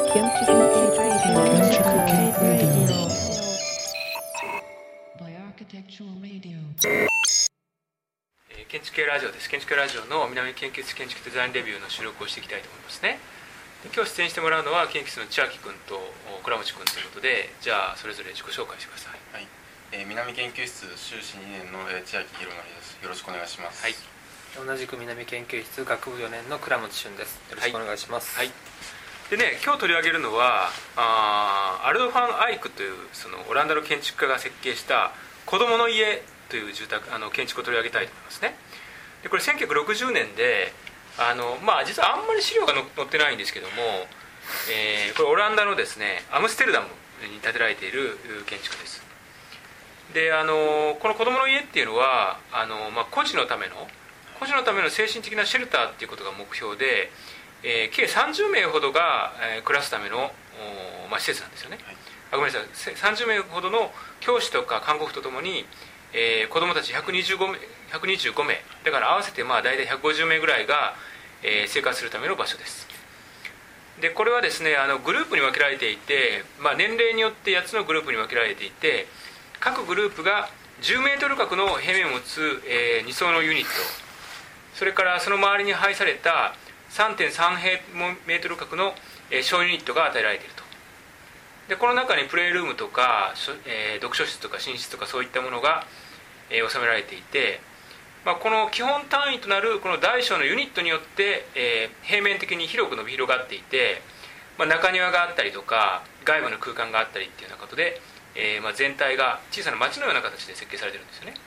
建築系ラジオです。建築系ラジオの南研究室建築デザインレビューの収録をしていきたいと思いますね。で今日出演してもらうのは研究室の千秋君と倉持君ということで、じゃあそれぞれ自己紹介してください。 はい、南研究室修士2年の千秋弘典です。よろしくお願いします。 はい、同じく南研究室学部4年の倉持俊です。よろしくお願いします。 はい、でね、今日取り上げるのはアルド・ファン・アイクというそのオランダの建築家が設計した子供の家という住宅建築を取り上げたいと思いますね。でこれ1960年で実はあんまり資料が載ってないんですけども、これオランダのですねアムステルダムに建てられている建築です。でこの子供の家っていうのは孤児のための精神的なシェルターっていうことが目標で、計30名ほどが、暮らすための、施設なんですよね。ごめんなさい、30名ほどの教師とか看護婦とともに、子どもたち125名だから合わせて大体150名ぐらいが、生活するための場所です。でこれはですねグループに分けられていて、年齢によって8つのグループに分けられていて、各グループが10メートル角の平面を持つ、2層のユニット、それからその周りに配された 3.3 平メートル角の小ユニットが与えられていると。でこの中にプレイルームとか、読書室とか寝室とかそういったものが、収められていて、この基本単位となるこの大小のユニットによって、平面的に広く伸び広がっていて、中庭があったりとか外部の空間があったりっていうようなことで、全体が小さな街のような形で設計されてるんですよね。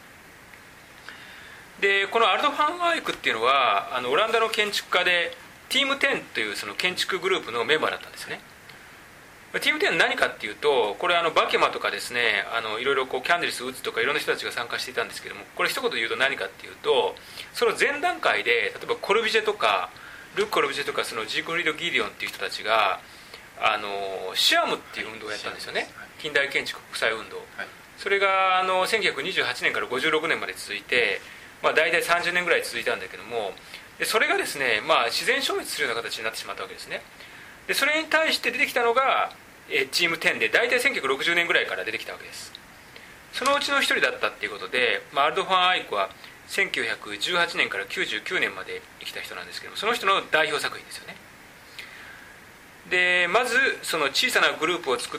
でこのアルド・ファン・アイクっていうのはオランダの建築家でティーム10というその建築グループのメンバーだったんですよね。ティーム10は何かっていうと、これバケマとかですねいろいろキャンデリス・ウッズとかいろんな人たちが参加していたんですけども、これ一言で言うと何かっていうと、その前段階で例えばコルビュジェとかルック・コルビュジェとかそのジークフリード・ギディオンっていう人たちがシアムっていう運動をやったんですよね。近代建築国際運動、それが1928年から56年まで続いて、大体30年ぐらい続いたんだけども、でそれがですね、自然消滅するような形になってしまったわけですね。でそれに対して出てきたのがチーム10で、大体1960年ぐらいから出てきたわけです。そのうちの一人だったっていうことで、アルド・ファン・アイクは1918年から99年まで生きた人なんですけども、その人の代表作品ですよね。でまずその小さなグループを作って、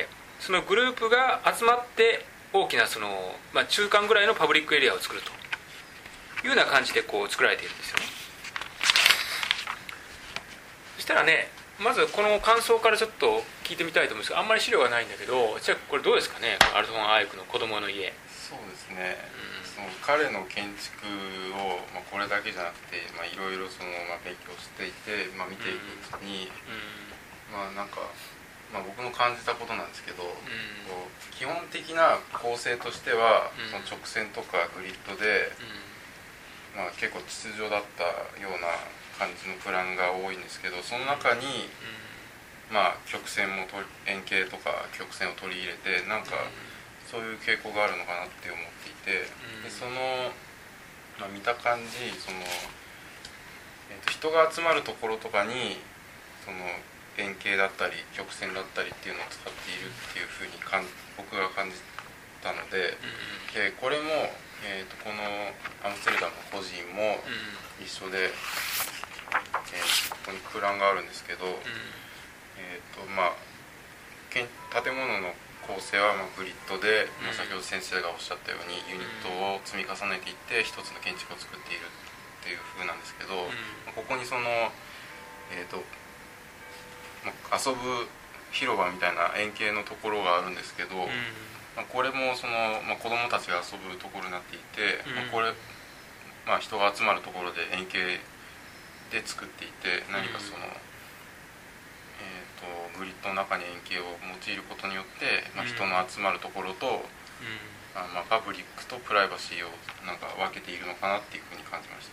そのグループが集まって大きなその、中間ぐらいのパブリックエリアを作るというような感じで作られているんですよね。そしたらね、まずこの感想からちょっと聞いてみたいと思うんですが、あんまり資料がないんだけど、じゃあこれどうですかね、アルド・ファン・アイクの子供の家。 そうですね、その彼の建築を、これだけじゃなくて、いろいろ勉強していて、見ていくうちに、僕の感じたことなんですけど、基本的な構成としては、その直線とかグリッドで、結構秩序だったような感じのプランが多いんですけど、その中に、曲線も円形とか曲線を取り入れて、そういう傾向があるのかなって思っていて、でその、見た感じ人が集まるところとかにその円形だったり曲線だったりっていうのを使っているっていうふうに僕が感じたので、これも、このアムステルダムの個人も一緒で、ここに空欄があるんですけど、建物の構成はグリッドで、先ほど先生がおっしゃったようにユニットを積み重ねていって一つの建築を作っているっていう風なんですけど、ここにその、遊ぶ広場みたいな円形のところがあるんですけど、これもその、子どもたちが遊ぶところになっていて、これ、人が集まるところで円形で作っていて、何かその、グリッドの中に円形を用いることによって、人の集まるところと、パブリックとプライバシーを分けているのかなっていうふうに感じました。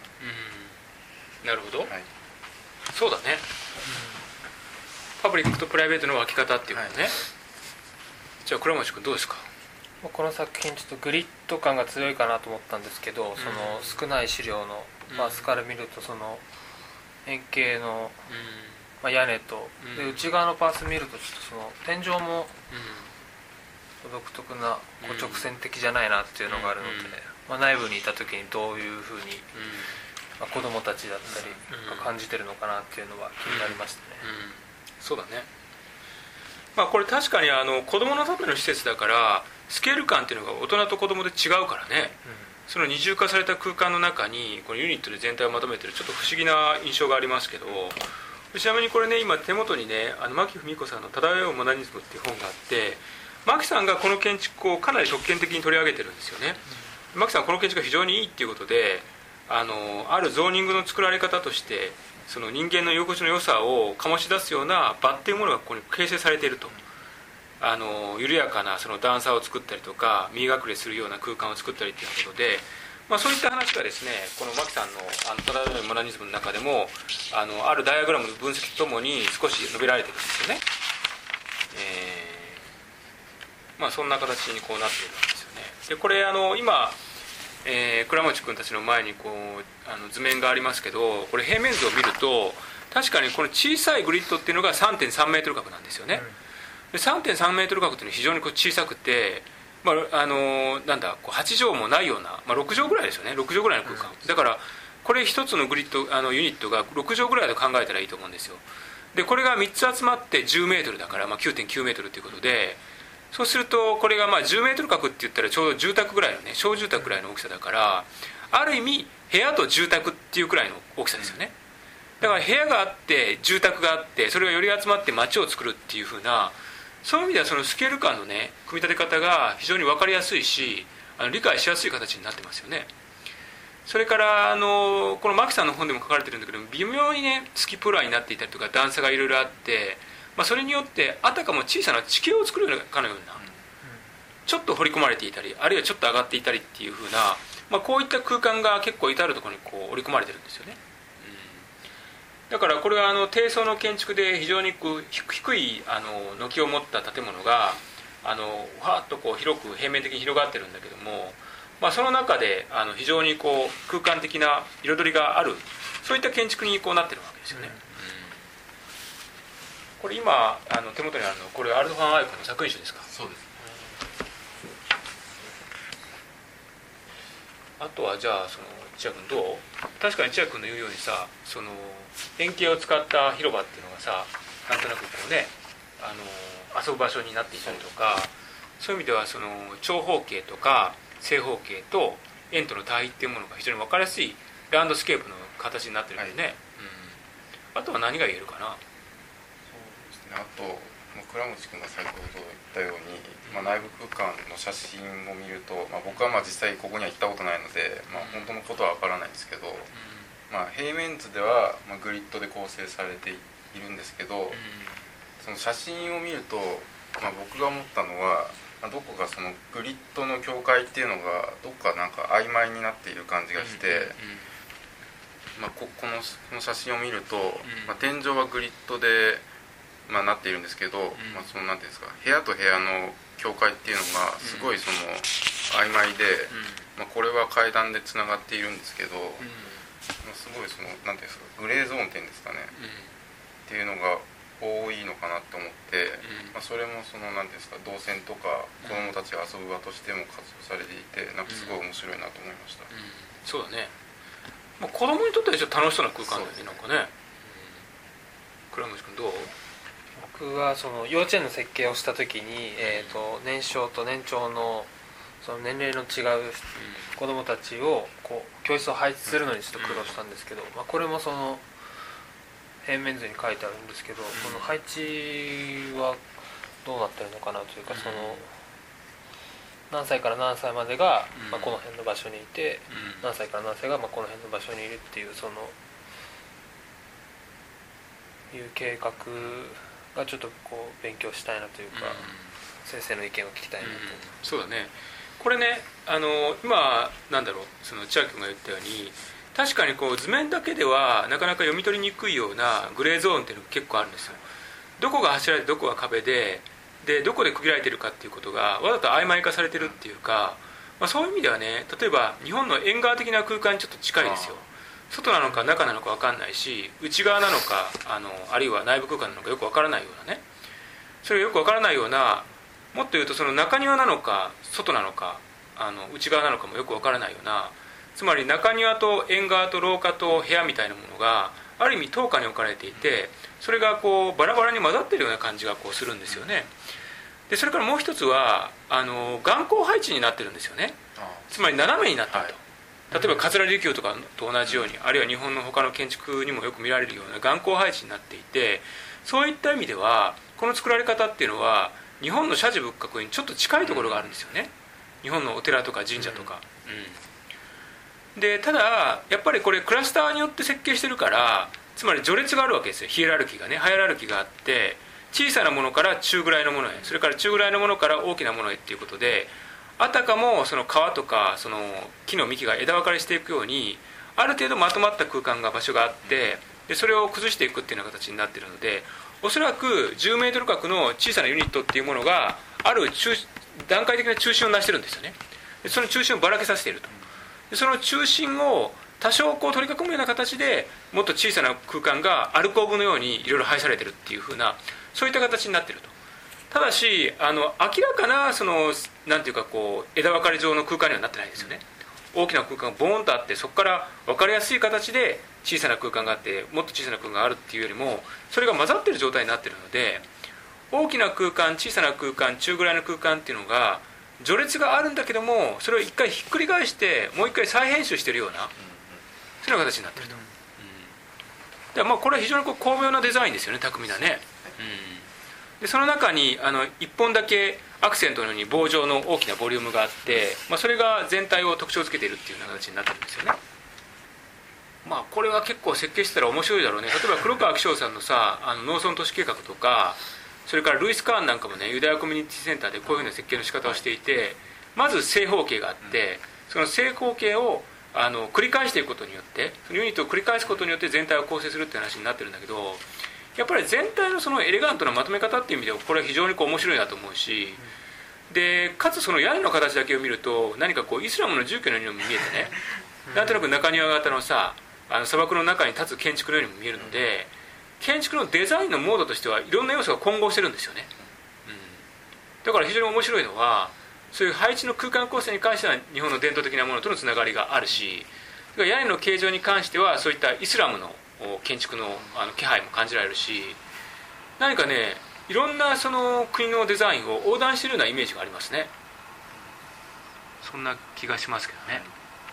なるほど、そうだね、パブリックとプライベートの分け方っていうことね。じゃあ倉持君どうですか。 この作品ちょっとグリッド感が強いかなと思ったんですけど、その少ない資料の、図から見るとその円形の、 屋根と、で内側のパーツ見るとちょっとその天井も独特な直線的じゃないなっていうのがあるので、内部にいた時にどういうふうに、子供たちだったりが感じてるのかなっていうのは気になりましたね。 そうだね。これ確かに子供のための施設だからスケール感っていうのが大人と子供で違うからね、その二重化された空間の中にこのユニットで全体をまとめてるちょっと不思議な印象がありますけど、ちなみにこれね、今手元にね牧文子さんの「漂うモダニズム」っていう本があって、牧さんがこの建築をかなり特権的に取り上げてるんですよね。牧さんはこの建築が非常にいいっていうことで、あるゾーニングの作られ方としてその人間の居心地の良さを醸し出すような場っていうものがここに形成されていると、緩やかなその段差を作ったりとか身隠れするような空間を作ったりっていうことで、そういった話がですね、この牧さんの「漂うモダニズム」の中でもあるダイアグラムの分析とともに少し述べられてるんですよね。そんな形にこうなっているわけですよね。でこれ今倉持君たちの前にこう図面がありますけど、これ平面図を見ると確かにこの小さいグリッドっていうのが 3.3 メートル角なんですよね。で 3.3 メートル角っていうのは非常にこう小さくて、なんだこう8畳もないような、6畳ぐらいですよね。6畳ぐらいの空間だから、これ一つのグリッドユニットが6畳ぐらいと考えたらいいと思うんですよ。でこれが3つ集まって10メートルだから、9.9 メートルということで、そうするとこれが10メートル角って言ったらちょうど住宅ぐらいのね、小住宅ぐらいの大きさだから、ある意味部屋と住宅っていうくらいの大きさですよね。だから部屋があって住宅があって、それがより集まって街を作るっていう風な、そういう意味ではそのスケール感のね組み立て方が非常に分かりやすいし、理解しやすい形になってますよね。それからこの牧さんの本でも書かれてるんだけど、微妙にねスキプラーになっていたりとか段差がいろいろあって、それによってあたかも小さな地形を作るかのような、ちょっと掘り込まれていたり、あるいはちょっと上がっていたりっていう風な、こういった空間が結構至るところにこう織り込まれてるんですよね。だからこれは低層の建築で非常にこう低い軒を持った建物がわーっとこう広く平面的に広がってるんだけども、その中で非常にこう空間的な彩りがある、そういった建築にこうなってるわけですよね。これ今手元にあるの、これアルドファン・アイクの作品集ですか？ そうです。 あとはじゃあその千谷君どう？確かに千谷君の言うようにさ、その円形を使った広場っていうのがさ、なんとなくこうね遊ぶ場所になっていたりとか、そういう意味ではその長方形とか正方形と円との対比っていうものが非常に分かりやすいランドスケープの形になってるんでね、あとは何が言えるかな。 そうですね、あと倉持君が先ほど言ったように、内部空間の写真を見ると、僕は実際ここには行ったことないので、本当のことは分からないんですけど、平面図ではグリッドで構成されているんですけど、その写真を見ると、僕が思ったのは、どこかそのグリッドの境界っていうのがどっかなんか曖昧になっている感じがして、この写真を見ると、天井はグリッドでなっているんですけど、そのなんていうんですか、部屋と部屋の境界っていうのがすごいその曖昧で、これは階段でつながっているんですけど、すごいそのなんていうんですか、グレーゾーンっていうんですかね、っていうのが多いのかなと思って、それもそのなんていうんですか、動線とか子どもたちが遊ぶ場としても活用されていて、なんかすごい面白いなと思いました。 そうだね。子供にとってはちょっと楽しそうな空間だよね、なんかね。倉持君どう？ 僕はその幼稚園の設計をした時に、年少と年長のその年齢の違う子どもたちをこう教室を配置するのにちょっと苦労したんですけど、これもその平面図に書いてあるんですけど、この配置はどうなってるのかなというか、その何歳から何歳までがこの辺の場所にいて、何歳から何歳がこの辺の場所にいるっていう、そのいう計画がちょっとこう勉強したいなというか、先生の意見を聞きたいなと。 そうだね。これね、今なんだろう、その千秋君が言ったように、確かにこう図面だけではなかなか読み取りにくいようなグレーゾーンっていうのが結構あるんですよ。どこが柱でどこが壁でどこで区切られているかっていうことがわざと曖昧化されてるっていうか、そういう意味ではね、例えば日本の縁側的な空間にちょっと近いですよ。 外なのか中なのか分かんないし、内側なのかあるいは内部空間なのかよく分からないようなね、それがよく分からないような、もっと言うとその中庭なのか外なのか内側なのかもよく分からないような、つまり中庭と縁側と廊下と部屋みたいなものがある意味等価に置かれていて、それがこうバラバラに混ざっているような感じがこうするんですよね。でそれからもう一つは眼光配置になってるんですよね。つまり斜めになっていると、例えば桂離宮とかと同じように、あるいは日本の他の建築にもよく見られるような眼光配置になっていて、そういった意味ではこの作られ方っていうのは日本の社寺仏閣にちょっと近いところがあるんですよね。日本のお寺とか神社とか、でただやっぱりこれクラスターによって設計してるから、つまり序列があるわけですよ。ヒエラルキーがね、ハイエラルキーがあって、小さなものから中ぐらいのものへ、それから中ぐらいのものから大きなものへっていうことで、あたかもその川とかその木の幹が枝分かれしていくように、ある程度まとまった空間が場所があって、でそれを崩していくっていうような形になっているので、おそらく10メートル角の小さなユニットっていうものがある段階的な中心を成してるんですよね。でその中心をばらけさせていると。でその中心を多少こう取り囲むような形で、もっと小さな空間がアルコーブのようにいろいろ配されているっていう風な、そういった形になっていると。ただし明らかなそのなんていうかこう枝分かれ状の空間にはなってないですよね。大きな空間がボーンとあって、そこから分かりやすい形で小さな空間があって、もっと小さな空間があるっていうよりも、それが混ざっている状態になっているので、大きな空間、小さな空間、中ぐらいの空間っていうのが序列があるんだけども、それを一回ひっくり返してもう一回再編集しているような、そういうような形になっていると。だからまあこれは非常にこう巧妙なデザインですよね、巧みなね。でその中に1本だけアクセントのように棒状の大きなボリュームがあって、それが全体を特徴づけているっていうような形になってるんですよね。これは結構設計してたら面白いだろうね。例えば黒川紀章さんのさ農村都市計画とか、それからルイス・カーンなんかもね、ユダヤコミュニティセンターでこういうふうな設計の仕方をしていて、まず正方形があって、その正方形を繰り返していくことによって、そのユニットを繰り返すことによって全体を構成するっていう話になってるんだけど、やっぱり全体のそのエレガントなまとめ方っていう意味ではこれは非常にこう面白いなと思うし、でかつその屋根の形だけを見ると何かこうイスラムの住居のようにも見えてね、なんとなく中庭型のさ砂漠の中に立つ建築のようにも見えるので、建築のデザインのモードとしてはいろんな要素が混合してるんですよね。だから非常に面白いのは、そういう配置の空間構成に関しては日本の伝統的なものとのつながりがあるし、屋根の形状に関してはそういったイスラムの建築の気配も感じられるし、何かねいろんなその国のデザインを横断しているようなイメージがありますね。そんな気がしますけどね。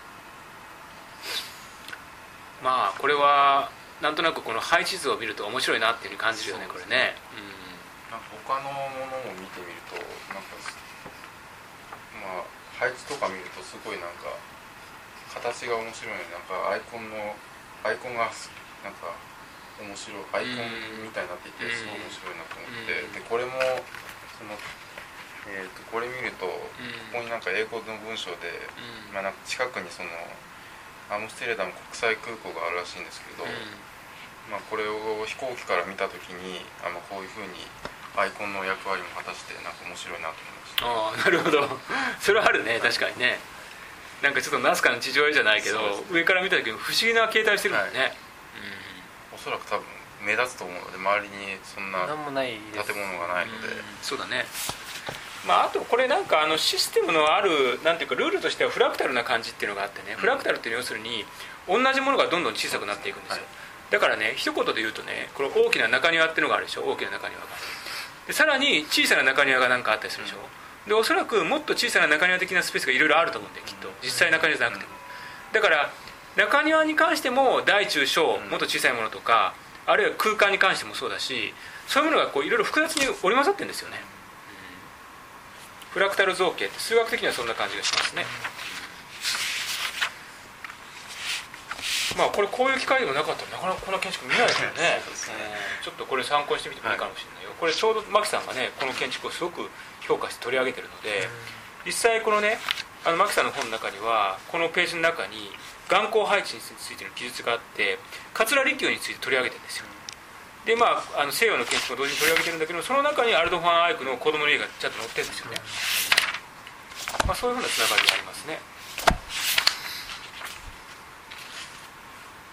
これはなんとなくこの配置図を見ると面白いなっていうふうに感じるよね、これね。 他のものを見てみると配置とか見るとすごい形が面白いね。アイコンが面白い、アイコンみたいになっていてすごい面白いなと思って、でこれもこれ見ると、ここに英語の文章で、近くにアムステルダム国際空港があるらしいんですけど、これを飛行機から見た時にこういうふうにアイコンの役割も果たして面白いなと思いました。 なるほどそれはあるね、確かにね。ちょっとナスカの地上絵じゃないけど、上から見た時に不思議な形態してるもんね。 おそらく多分目立つと思うので、周りにそんな建物がないので。 そうだね。あとこれシステムのあるなんていうかルールとしてはフラクタルな感じっていうのがあってね、フラクタルっていうのは要するに同じものがどんどん小さくなっていくんですよ。だからね、一言で言うとね、これ大きな中庭っていうのがあるでしょ、大きな中庭が。でさらに小さな中庭があったりするでしょ。でおそらくもっと小さな中庭的なスペースがいろいろあると思うんで、きっと実際中庭じゃなくても。だから中庭に関しても大中小もっと小さいものとか、あるいは空間に関してもそうだし、そういうものがいろいろ複雑に織り交ざってるんですよね。フラクタル造形って数学的にはそんな感じがしますね。これこういう機会でもなかったらなかなかこんな建築見ないですよね。ちょっとこれ参考にしてみてもいいかもしれないよ。これちょうど牧さんがねこの建築をすごく評価して取り上げてるので、実際このね牧さんの本の中にはこのページの中に眼光配置についての記述があって、桂離宮について取り上げてるんですよ。で西洋の建築を同時に取り上げてるんだけど、その中にアルド・ファン・アイクの子供の家がちゃんと載ってるんですよね。そういうふうなつながりがありますね。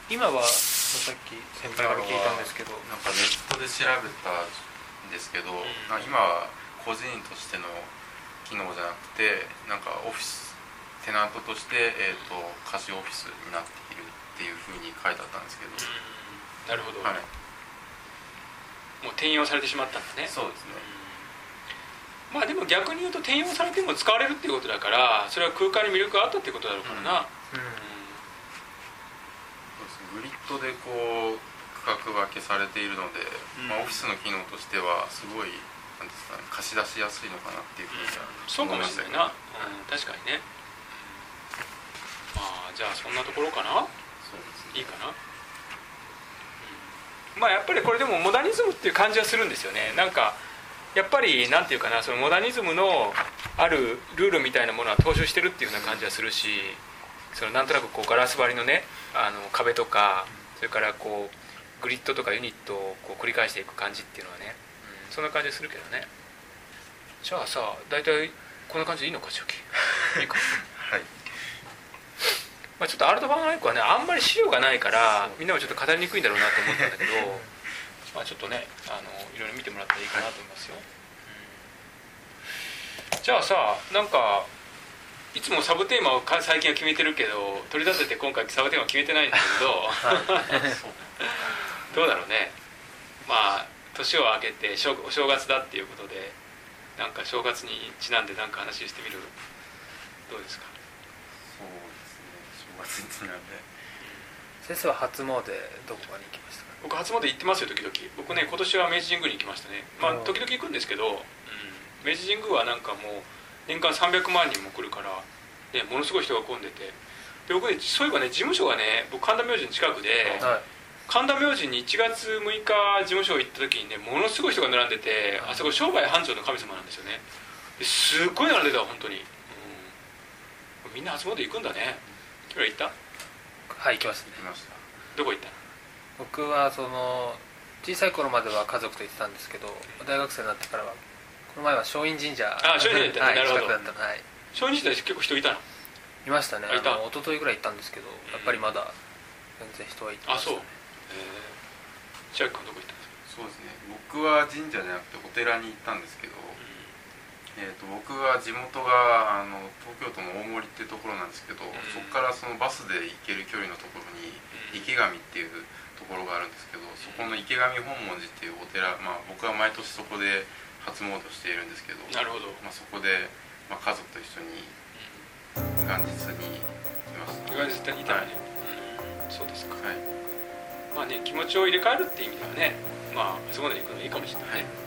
今はさっき先輩から聞いたんですけど、 なんかネットで調べたんですけど、今は個人としての機能じゃなくて、なんかオフィステナントとして、貸しオフィスになっているっていうふうに書いてあったんですけど、 なるほど、 はい、 もう転用されてしまったんだね。 そうですね。 まあでも逆に言うと転用されても使われるっていうことだから、それは空間に魅力があったっていうことだろうからな。 グリッドでこう区画分けされているので、オフィスの機能としてはすごいなんですかね、貸し出しやすいのかなっていうふうにはそうかもしれないな、確かにね。まあじゃあそんなところかな。 そうですね、 いいかな。まあやっぱりこれでもモダニズムっていう感じはするんですよね。なんかやっぱりなんていうかな、そのモダニズムのあるルールみたいなものは踏襲してるっていうような感じはするし、そのなんとなくこうガラス張りのね、壁とか、それからこうグリッドとかユニットをこう繰り返していく感じっていうのはね、そんな感じするけどね。じゃあさ、大体こんな感じでいいのか、正気いいかはい。 まあちょっとアルトファンアイクはね、あんまり資料がないからみんなもちょっと語りにくいんだろうなと思ったんだけどまあちょっとね、いろいろ見てもらったらいいかなと思いますよ、じゃあさ、なんかいつもサブテーマを最近は決めてるけど、取り立てて今回サブテーマ決めてないんだけどどうだろうね。まあ年を明けてお正月だっていうことで、なんか正月にちなんで何か話してみる。どうですか。 そうですね、正月にちなんで。 先生は初詣どこかに行きましたか。 僕初詣行ってますよ、時々。僕ね、今年は明治神宮に行きましたね。まあ時々行くんですけど、明治神宮はなんかもう年間300万人も来るから、ね、ものすごい人が混んでて、で僕ね、そういえばね、事務所がね、僕神田明神の近くで、神田明神に1月6日事務所行った時にね、ものすごい人が並んでて、あそこ商売繁盛の神様なんですよね。すっごい並んでたわ、本当に、みんな初詣行くんだね。今日行った？ はい、行きましたね。 行きました。 どこ行ったの？ 僕はその小さい頃までは家族と行ってたんですけど、大学生になってからはこの前は松陰神社、 松陰神社行ったね、なるほど。 近くだったの、はい、 松陰神社結構人いたの？ いましたね。 一昨日ぐらい行ったんですけど、やっぱりまだ全然人はいてましたね。 あ、そう。千秋君どこ行ったんですか？ そうですね、僕は神社じゃなくてお寺に行ったんですけど、僕は地元が東京都の大森っていうところなんですけど、そこからそのバスで行ける距離のところに池上っていうところがあるんですけど、そこの池上本門寺っていうお寺、僕は毎年そこで初詣をしているんですけど、 なるほど、 そこで、家族と一緒に元日に来ました。 元日いたね、そうですか。 はい。 まあね、気持ちを入れ替えるっていう意味ではね、初詣に行くのいいかもしれないね。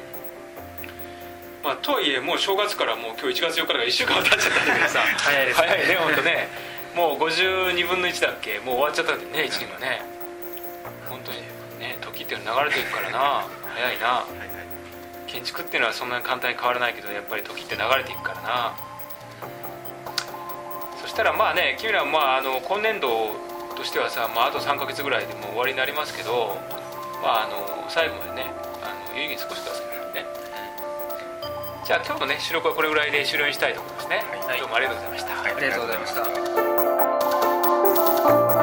とはいえもう正月からもう今日1月4日から1週間は経っちゃったんだけどさ早いですね。 早いね、本当ね。もう52分の1だっけ、もう終わっちゃったんだよね、1年がね。本当にね、時っていうのは流れていくからな、早いな。建築っていうのはそんなに簡単に変わらないけど、やっぱり時って流れていくからな。そしたらまあね、君らは今年度としてはさ、あと3ヶ月ぐらいでもう終わりになりますけど、最後までね、有意義に過ごしてくださいね。じゃあ今日のね、収録はこれぐらいで終了にしたいと思いますね。どうもありがとうございました。 ありがとうございました。